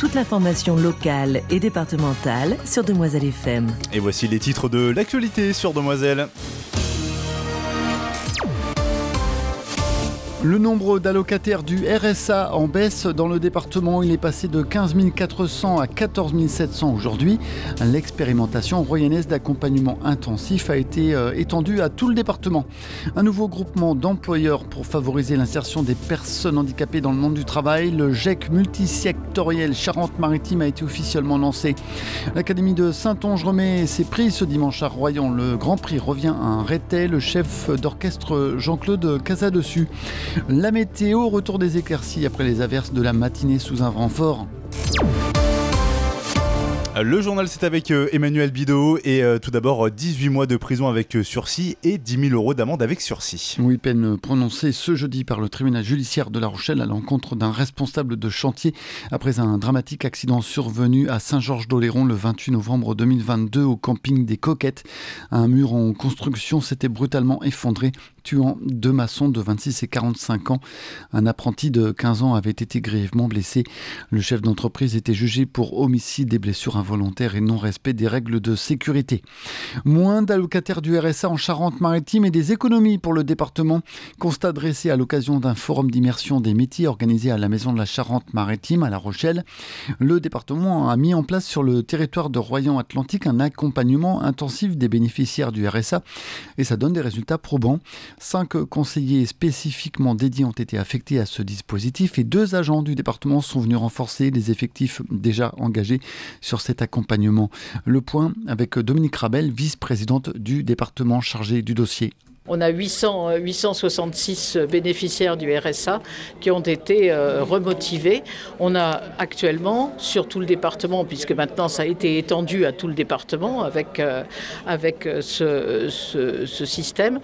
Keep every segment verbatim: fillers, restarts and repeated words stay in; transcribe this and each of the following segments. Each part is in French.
toute l'information locale et départementale sur Demoiselle F M. Et voici les titres de l'actualité sur Demoiselle. Le nombre d'allocataires du R S A en baisse dans le département. Il est passé de quinze mille quatre cents à quatorze mille sept cents aujourd'hui. L'expérimentation royanaise d'accompagnement intensif a été euh, étendue à tout le département. Un nouveau groupement d'employeurs pour favoriser l'insertion des personnes handicapées dans le monde du travail. Le G E C multisectoriel Charente-Maritime a été officiellement lancé. L'Académie de Saintonge remet ses prix ce dimanche à Royan. Le Grand Prix revient à un Rethel, le chef d'orchestre Jean-Claude Casadessus. La météo, retour des éclaircies après les averses de la matinée sous un vent fort. Le journal, c'est avec Emmanuel Bidot et euh, tout d'abord dix-huit mois de prison avec sursis et dix mille euros d'amende avec sursis. Oui, peine prononcée ce jeudi par le tribunal judiciaire de La Rochelle à l'encontre d'un responsable de chantier après un dramatique accident survenu à Saint-Georges-d'Oléron le vingt-huit novembre deux mille vingt-deux au camping des Coquettes. Un mur en construction s'était brutalement effondré, tuant deux maçons de vingt-six et quarante-cinq ans. Un apprenti de quinze ans avait été grièvement blessé. Le chef d'entreprise était jugé pour homicide et blessures involontaires et non-respect des règles de sécurité. Moins d'allocataires du R S A en Charente-Maritime et des économies pour le département. Constat dressé à l'occasion d'un forum d'immersion des métiers organisé à la Maison de la Charente-Maritime à La Rochelle. Le département a mis en place sur le territoire de Royan-Atlantique un accompagnement intensif des bénéficiaires du R S A et ça donne des résultats probants. Cinq conseillers spécifiquement dédiés ont été affectés à ce dispositif et deux agents du département sont venus renforcer les effectifs déjà engagés sur cet accompagnement. Le point avec Dominique Rabel, vice-présidente du département chargée du dossier. On a huit cents, huit cent soixante-six bénéficiaires du R S A qui ont été euh, remotivés. On a actuellement, sur tout le département, puisque maintenant ça a été étendu à tout le département avec, euh, avec ce, ce, ce système,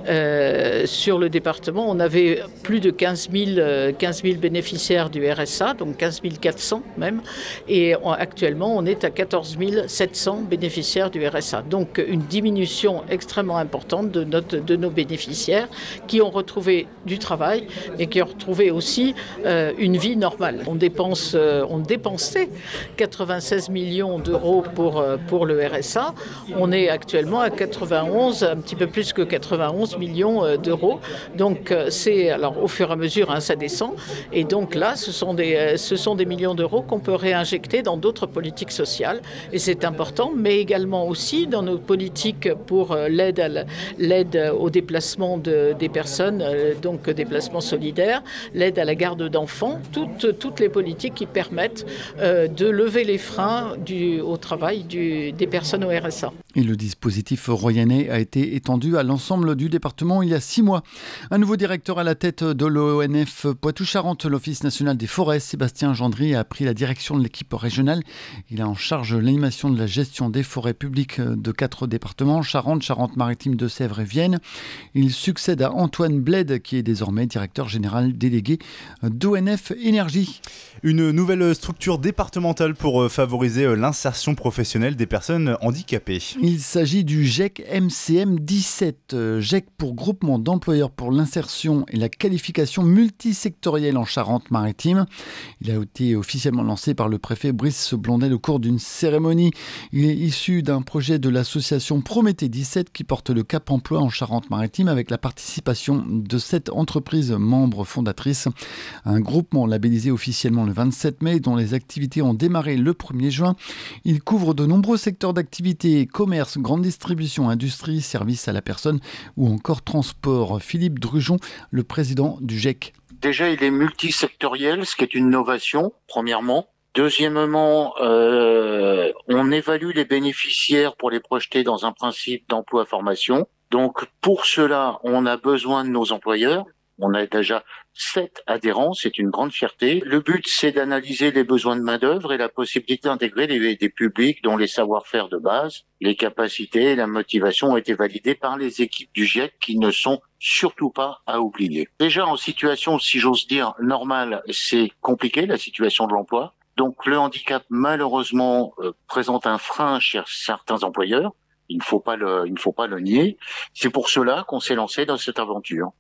euh, sur le département, on avait plus de quinze mille bénéficiaires du R S A, donc quinze mille quatre cents même, et on, actuellement on est à quatorze mille sept cents bénéficiaires du R S A. Donc une diminution extrêmement importante de notre de de nos bénéficiaires qui ont retrouvé du travail et qui ont retrouvé aussi euh, une vie normale. On dépense, euh, on dépensait quatre-vingt-seize millions d'euros pour, euh, pour le R S A. On est actuellement à quatre-vingt-onze, un petit peu plus que quatre-vingt-onze millions euh, d'euros. Donc euh, c'est, alors au fur et à mesure, hein, ça descend. Et donc là, ce sont des, euh, ce sont des millions d'euros qu'on peut réinjecter dans d'autres politiques sociales. Et c'est important, mais également aussi dans nos politiques pour euh, l'aide à la, l'aide au déplacement de, des personnes, euh, donc déplacement solidaire, l'aide à la garde d'enfants, toutes, toutes les politiques qui permettent euh, de lever les freins du, au travail du, des personnes au R S A. Et le dispositif royanais a été étendu à l'ensemble du département il y a six mois. Un nouveau directeur à la tête de l'O N F Poitou-Charentes, l'Office national des forêts, Sébastien Gendry, a pris la direction de l'équipe régionale. Il a en charge l'animation de la gestion des forêts publiques de quatre départements, Charente, Charente-Maritime, Deux-Sèvres et Vienne. Il succède à Antoine Bled, qui est désormais directeur général délégué d'O N F Énergie. Une nouvelle structure départementale pour favoriser l'insertion professionnelle des personnes handicapées. Il s'agit du G E C M C M dix-sept, G E C pour groupement d'employeurs pour l'insertion et la qualification multisectorielle en Charente-Maritime. Il a été officiellement lancé par le préfet Brice Blondel au cours d'une cérémonie. Il est issu d'un projet de l'association Prométhée dix-sept qui porte le cap emploi en Charente-Maritime avec la participation de sept entreprises membres fondatrices. Un groupement labellisé officiellement le vingt-sept mai dont les activités ont démarré le premier juin. Il couvre de nombreux secteurs d'activité, commerce, grande distribution, industrie, services à la personne ou encore transport. Philippe Drujon, le président du G E C. Déjà, il est multisectoriel, ce qui est une innovation, premièrement. Deuxièmement, euh, on évalue les bénéficiaires pour les projeter dans un principe d'emploi-formation. Donc, pour cela, on a besoin de nos employeurs. On a déjà sept adhérents, c'est une grande fierté. Le but, c'est d'analyser les besoins de main-d'œuvre et la possibilité d'intégrer des, des publics dont les savoir-faire de base, les capacités et la motivation ont été validés par les équipes du G I E C qui ne sont surtout pas à oublier. Déjà, en situation, si j'ose dire, normale, c'est compliqué, la situation de l'emploi. Donc, le handicap, malheureusement, euh, présente un frein chez certains employeurs. Il ne faut pas le, il ne faut pas le nier. C'est pour cela qu'on s'est lancé dans cette aventure.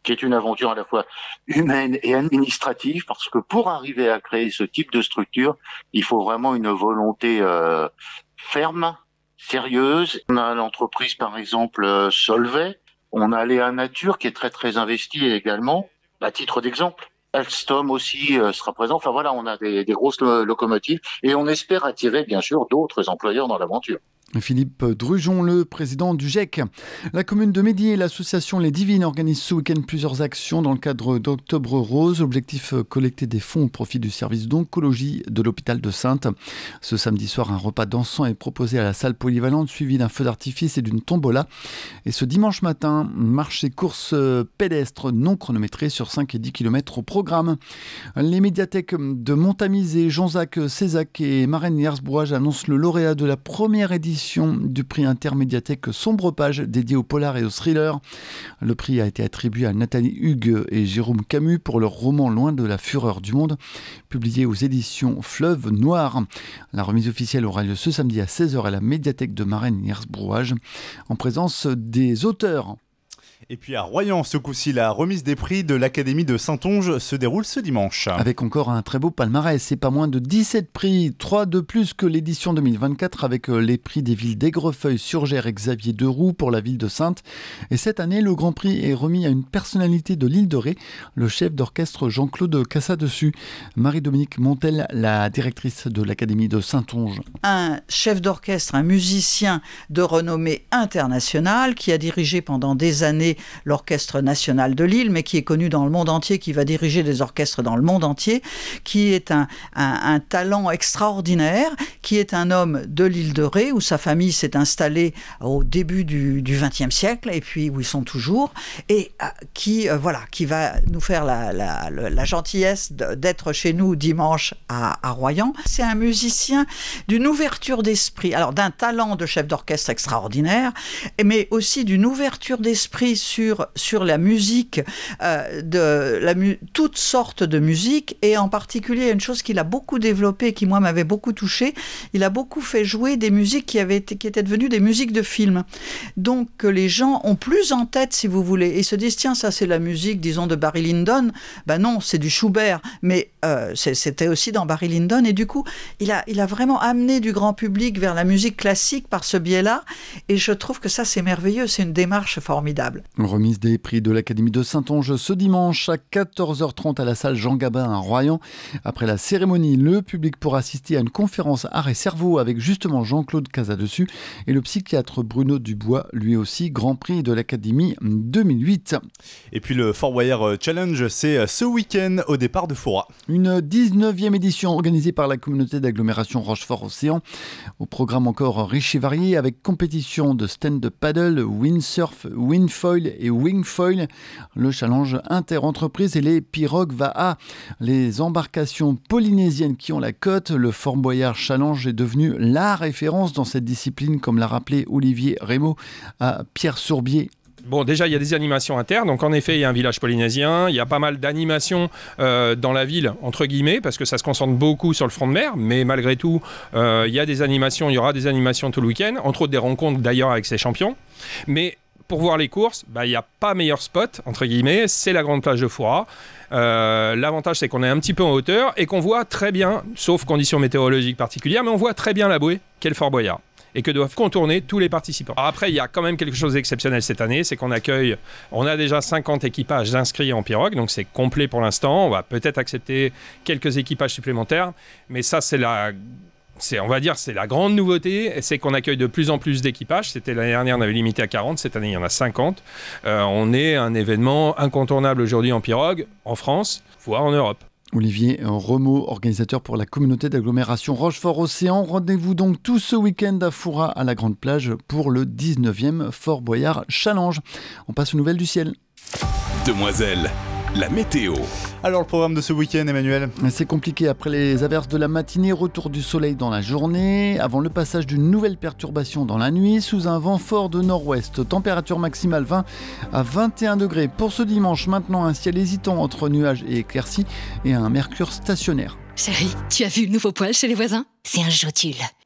qui est une aventure à la fois humaine et administrative, parce que pour arriver à créer ce type de structure, il faut vraiment une volonté euh, ferme, sérieuse. On a l'entreprise, par exemple, euh, Solvay. On a Léa Nature, qui est très, très investie également, à titre d'exemple. Alstom aussi euh, sera présent. Enfin voilà, on a des, des grosses lo- locomotives et on espère attirer, bien sûr, d'autres employeurs dans l'aventure. Philippe Drujon, le président du G E C. La commune de Médié et l'association Les Divines organisent ce week-end plusieurs actions dans le cadre d'Octobre Rose. Objectif, collecter des fonds au profit du service d'oncologie de l'hôpital de Saintes. Ce samedi soir, un repas dansant est proposé à la salle polyvalente, suivi d'un feu d'artifice et d'une tombola. Et ce dimanche matin, marché course pédestre non chronométrée sur cinq et dix kilomètres au programme. Les médiathèques de Montamisé, Jonzac, Cézac et Marennes-Yersbrouage annoncent le lauréat de la première édition du prix intermédiathèque Sombre Page dédié au polar et au thriller. Le prix a été attribué à Nathalie Hugues et Jérôme Camus pour leur roman Loin de la fureur du monde, publié aux éditions Fleuve Noir. La remise officielle aura lieu ce samedi à seize heures à la médiathèque de Marennes-Yersbrouage en présence des auteurs. Et puis à Royan, ce coup-ci, la remise des prix de l'Académie de Saintonge se déroule ce dimanche. Avec encore un très beau palmarès, c'est pas moins de dix-sept prix, trois de plus que l'édition deux mille vingt-quatre avec les prix des villes d'Aigrefeuille, Surgères et Xavier Deroux pour la ville de Saintes. Et cette année, le Grand Prix est remis à une personnalité de l'île de Ré, le chef d'orchestre Jean-Claude Cassadessus. Marie-Dominique Montel, la directrice de l'Académie de Saintonge. Un chef d'orchestre, un musicien de renommée internationale qui a dirigé pendant des années l'Orchestre national de Lille, mais qui est connu dans le monde entier, qui va diriger des orchestres dans le monde entier, qui est un, un, un talent extraordinaire, qui est un homme de l'île de Ré, où sa famille s'est installée au début du vingtième siècle, et puis où ils sont toujours, et euh, qui, euh, voilà, qui va nous faire la, la, la, la gentillesse d'être chez nous dimanche à, à Royan. C'est un musicien d'une ouverture d'esprit, alors d'un talent de chef d'orchestre extraordinaire, mais aussi d'une ouverture d'esprit sur, sur la musique, euh, de la mu- toutes sortes de musique, et en particulier une chose qu'il a beaucoup développée, qui moi m'avait beaucoup touchée, il a beaucoup fait jouer des musiques qui, avaient été, qui étaient devenues des musiques de film. Donc que les gens ont plus en tête, si vous voulez, et se disent tiens, ça c'est la musique, disons, de Barry Lyndon. Ben non, c'est du Schubert, mais euh, c'est, c'était aussi dans Barry Lyndon, et du coup, il a, il a vraiment amené du grand public vers la musique classique par ce biais-là, et je trouve que ça c'est merveilleux, c'est une démarche formidable. Remise des prix de l'Académie de Saintonge ce dimanche à quatorze heures trente à la salle Jean Gabin à Royan. Après la cérémonie, le public pourra assister à une conférence Art et Cerveau avec justement Jean-Claude Cassadessus et le psychiatre Bruno Dubois, lui aussi Grand Prix de l'Académie deux mille huit. Et puis le Fort Boyard Challenge, c'est ce week-end au départ de Foura. Une dix-neuvième édition organisée par la communauté d'agglomération Rochefort-Océan. Au programme encore riche et varié avec compétition de stand-up paddle, windsurf, windfoil et wingfoil. Le challenge inter-entreprise et les pirogues V A A. Les embarcations polynésiennes qui ont la cote. Le Fort Boyard Challenge est devenu la référence dans cette discipline, comme l'a rappelé Olivier Rémaud à Pierre Sourbier. Bon, déjà, il y a des animations internes. Donc, en effet, il y a un village polynésien. Il y a pas mal d'animations euh, dans la ville, entre guillemets, parce que ça se concentre beaucoup sur le front de mer. Mais malgré tout, euh, il y a des animations. Il y aura des animations tout le week-end. Entre autres, des rencontres, d'ailleurs, avec ces champions. Mais pour voir les courses, bah, il n'y a pas meilleur spot, entre guillemets. C'est la grande plage de Foura. Euh, l'avantage, c'est qu'on est un petit peu en hauteur et qu'on voit très bien, sauf conditions météorologiques particulières, mais on voit très bien la bouée qu'est le Fort Boyard, et que doivent contourner tous les participants. Alors après, il y a quand même quelque chose d'exceptionnel cette année, c'est qu'on accueille, on a déjà cinquante équipages inscrits en pirogue, donc c'est complet pour l'instant. On va peut-être accepter quelques équipages supplémentaires, mais ça, c'est la... C'est, on va dire, c'est la grande nouveauté, c'est qu'on accueille de plus en plus d'équipages. C'était l'année dernière, on avait limité à quarante, cette année il y en a cinquante. Euh, on est un événement incontournable aujourd'hui en pirogue, en France, voire en Europe. Olivier Rémaud, organisateur pour la communauté d'agglomération Rochefort-Océan. Rendez-vous donc tout ce week-end à Foura, à la Grande Plage, pour le dix-neuvième Fort Boyard Challenge. On passe aux nouvelles du ciel. Demoiselle, la météo. Alors le programme de ce week-end, Emmanuel? C'est compliqué après les averses de la matinée, retour du soleil dans la journée, avant le passage d'une nouvelle perturbation dans la nuit, sous un vent fort de nord-ouest, température maximale vingt à vingt et un degrés. Pour ce dimanche, maintenant un ciel hésitant entre nuages et éclaircies et un mercure stationnaire. Chérie, tu as vu le nouveau poêle chez les voisins? C'est un jotule.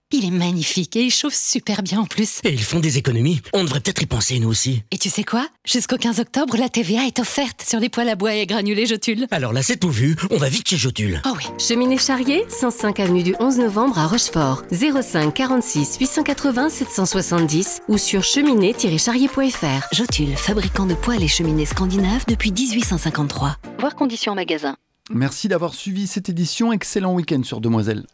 Il est magnifique et il chauffe super bien en plus. Et ils font des économies. On devrait peut-être y penser nous aussi. Et tu sais quoi ? Jusqu'au quinze octobre, la T V A est offerte sur les poêles à bois et granulés Jotule. Alors là, c'est tout vu. On va vite chez Jotule. Oh oui. Cheminée Charrier, cent cinq avenue du onze novembre à Rochefort. zéro cinq quarante-six huit cent quatre-vingts sept cent soixante-dix ou sur cheminée tiret charrier point f r. Jotule, fabricant de poêles et cheminées scandinaves depuis dix-huit cent cinquante-trois. Voir conditions en magasin. Merci d'avoir suivi cette édition. Excellent week-end sur Demoiselle.